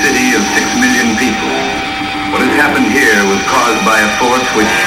city of 6 million people. What has happened here was caused by a force which